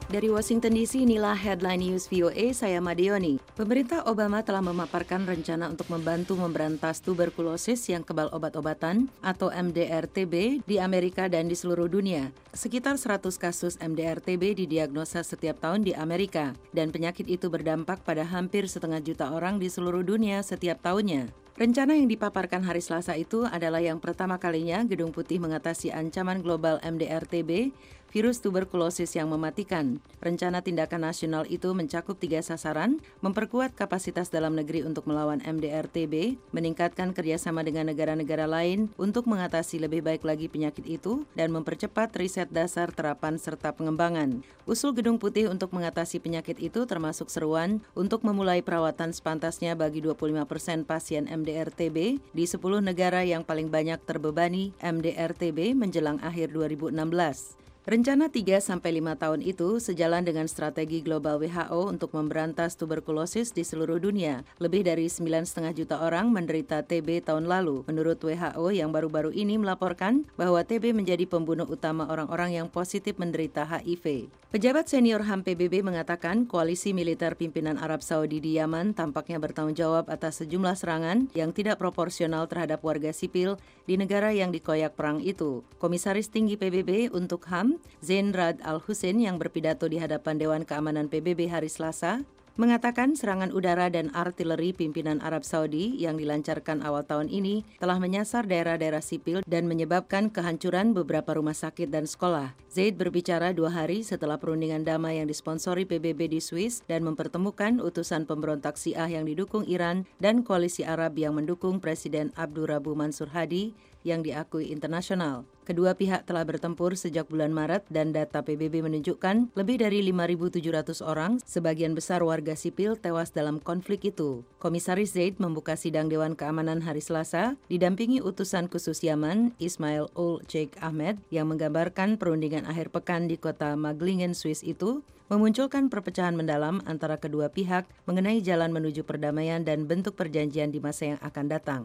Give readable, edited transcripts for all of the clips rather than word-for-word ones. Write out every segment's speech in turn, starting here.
Dari Washington DC, inilah Headline News VOA, saya Madioni. Pemerintah Obama telah memaparkan rencana untuk membantu memberantas tuberkulosis yang kebal obat-obatan atau MDR-TB di Amerika dan di seluruh dunia. Sekitar 100 kasus MDR-TB didiagnosa setiap tahun di Amerika, dan penyakit itu berdampak pada hampir 1,5 juta orang di seluruh dunia setiap tahunnya. Rencana yang dipaparkan hari Selasa itu adalah yang pertama kalinya Gedung Putih mengatasi ancaman global MDR-TB, virus tuberkulosis yang mematikan. Rencana tindakan nasional itu mencakup 3 sasaran, memperkuat kapasitas dalam negeri untuk melawan MDR-TB, meningkatkan kerjasama dengan negara-negara lain untuk mengatasi lebih baik lagi penyakit itu, dan mempercepat riset dasar terapan serta pengembangan. Usul Gedung Putih untuk mengatasi penyakit itu termasuk seruan untuk memulai perawatan sepantasnya bagi 25% pasien MDR-TB di 10 negara yang paling banyak terbebani MDR-TB menjelang akhir 2016. Rencana 3-5 tahun itu sejalan dengan strategi global WHO untuk memberantas tuberkulosis di seluruh dunia. Lebih dari 9,5 juta orang menderita TB tahun lalu. Menurut WHO yang baru-baru ini melaporkan bahwa TB menjadi pembunuh utama orang-orang yang positif menderita HIV. Pejabat senior HAM PBB mengatakan koalisi militer pimpinan Arab Saudi di Yaman tampaknya bertanggung jawab atas sejumlah serangan yang tidak proporsional terhadap warga sipil di negara yang dikoyak perang itu. Komisaris Tinggi PBB untuk HAM, Zain Rad Al-Hussein yang berpidato di hadapan Dewan Keamanan PBB hari Selasa, mengatakan serangan udara dan artileri pimpinan Arab Saudi yang dilancarkan awal tahun ini telah menyasar daerah-daerah sipil dan menyebabkan kehancuran beberapa rumah sakit dan sekolah. Zaid berbicara 2 hari setelah perundingan damai yang disponsori PBB di Swiss dan mempertemukan utusan pemberontak Syiah yang didukung Iran dan koalisi Arab yang mendukung Presiden Abdurrabbu Mansur Hadi yang diakui internasional. Kedua pihak telah bertempur sejak bulan Maret dan data PBB menunjukkan lebih dari 5.700 orang, sebagian besar warga sipil tewas dalam konflik itu. Komisaris Zaid membuka sidang Dewan Keamanan hari Selasa, didampingi utusan khusus Yaman, Ismail ul Sheikh Ahmed, yang menggambarkan perundingan akhir pekan di kota Maglingen, Swiss itu, memunculkan perpecahan mendalam antara kedua pihak mengenai jalan menuju perdamaian dan bentuk perjanjian di masa yang akan datang.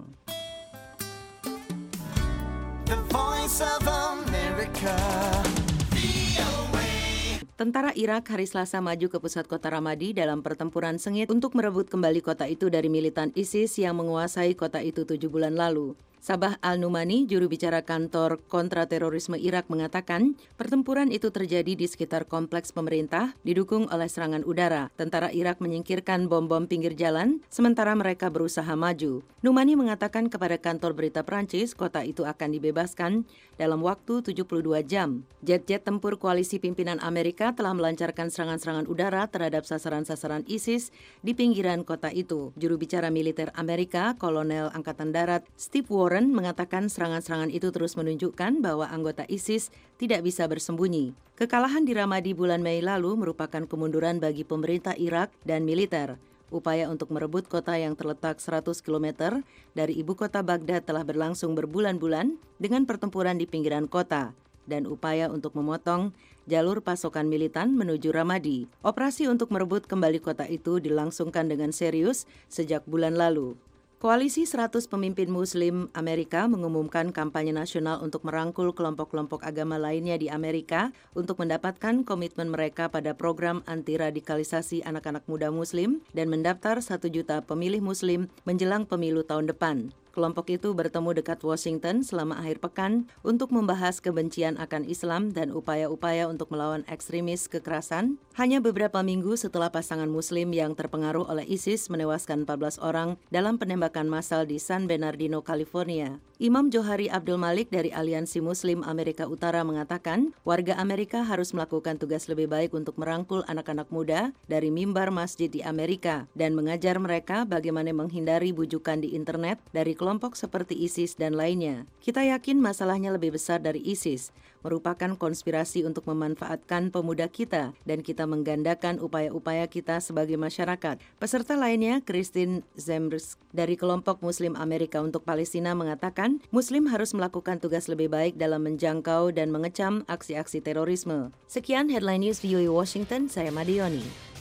The Voice of America. Tentara Irak hari Selasa maju ke pusat kota Ramadi dalam pertempuran sengit untuk merebut kembali kota itu dari militan ISIS yang menguasai kota itu 7 bulan lalu. Sabah Al-Numani, juru bicara kantor kontraterorisme Irak, mengatakan pertempuran itu terjadi di sekitar kompleks pemerintah didukung oleh serangan udara. Tentara Irak menyingkirkan bom-bom pinggir jalan, sementara mereka berusaha maju. Numani mengatakan kepada kantor berita Prancis, kota itu akan dibebaskan dalam waktu 72 jam. Jet-jet tempur koalisi pimpinan Amerika telah melancarkan serangan-serangan udara terhadap sasaran-sasaran ISIS di pinggiran kota itu. Juru bicara militer Amerika, Kolonel Angkatan Darat Steve Warren, mengatakan serangan-serangan itu terus menunjukkan bahwa anggota ISIS tidak bisa bersembunyi. Kekalahan di Ramadi bulan Mei lalu merupakan kemunduran bagi pemerintah Irak dan militer. Upaya untuk merebut kota yang terletak 100 km dari ibu kota Baghdad telah berlangsung berbulan-bulan dengan pertempuran di pinggiran kota dan upaya untuk memotong jalur pasokan militan menuju Ramadi. Operasi untuk merebut kembali kota itu dilangsungkan dengan serius sejak bulan lalu. Koalisi 100 pemimpin Muslim Amerika mengumumkan kampanye nasional untuk merangkul kelompok-kelompok agama lainnya di Amerika untuk mendapatkan komitmen mereka pada program anti-radikalisasi anak-anak muda Muslim dan mendaftar 1 juta pemilih Muslim menjelang pemilu tahun depan. Kelompok itu bertemu dekat Washington selama akhir pekan untuk membahas kebencian akan Islam dan upaya-upaya untuk melawan ekstremis kekerasan. Hanya beberapa minggu setelah pasangan Muslim yang terpengaruh oleh ISIS menewaskan 14 orang dalam penembakan massal di San Bernardino, California. Imam Johari Abdul Malik dari Aliansi Muslim Amerika Utara mengatakan, warga Amerika harus melakukan tugas lebih baik untuk merangkul anak-anak muda dari mimbar masjid di Amerika dan mengajar mereka bagaimana menghindari bujukan di internet dari kelompok seperti ISIS dan lainnya. Kita yakin masalahnya lebih besar dari ISIS, merupakan konspirasi untuk memanfaatkan pemuda kita, dan kita menggandakan upaya-upaya kita sebagai masyarakat. Peserta lainnya, Christine Zemrsk dari kelompok Muslim Amerika untuk Palestina mengatakan, Muslim harus melakukan tugas lebih baik dalam menjangkau dan mengecam aksi-aksi terorisme. Sekian Headline News VOA Washington, saya Madioni.